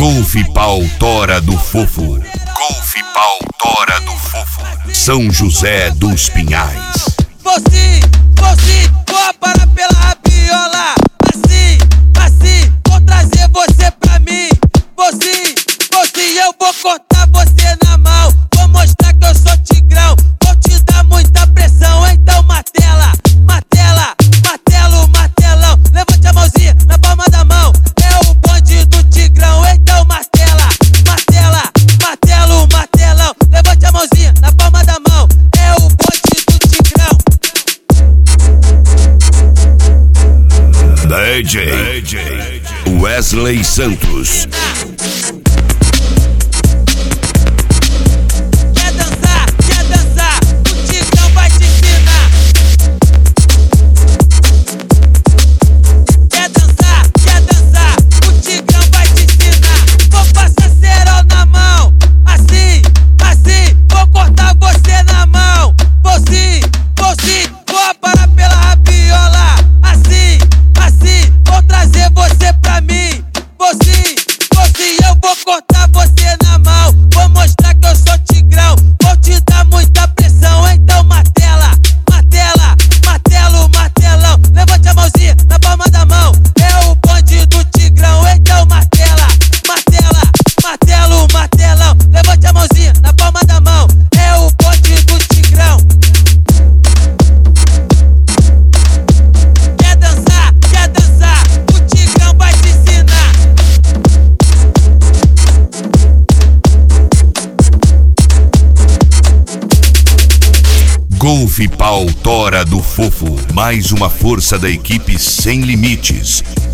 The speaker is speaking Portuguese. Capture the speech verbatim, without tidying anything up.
Golf Pau Tora do Fofo. Golf Pau Tora do Fofo. São José dos Pinhais. Você, você, vou parar pela rabiola. Assim, assim, vou trazer você pra mim. Você, você, eu vou cortar você na mão. Vou mostrar que eu sou tigrão. Vou te dar muita pressão, então martela, martela, martelo, martelão. Levante a mãozinha na palma da mão. É o bonde do tigrão, então martela, martela, martelo, martelão. Levante a mãozinha na palma da mão. É o bonde do tigrão. D J Wesley Santos. Quer dançar, quer dançar, o tigrão vai te ensinar. Quer dançar, quer dançar, o tigrão vai te ensinar. Vou passar cerol na mão, assim, assim, vou cortar você na mão. Você, você, vou parar pela rabiola. Assim, assim, vou trazer você pra mim. Você, você, eu vou cortar você na mão. Vou mostrar que eu sou tigrão. Vou te dar muita pressão, então martela, martela, martelo, martelão. Levante a mãozinha na palma da mão. É o bonde do tigrão, então martela, martela, martelo, martelão. Levante a mãozinha na palma da mão. É o bonde do tigrão. Quer dançar, quer dançar, o tigrão vai te ensinar. Golf Pau Tora do Fofo. Mais uma força da equipe sem limites.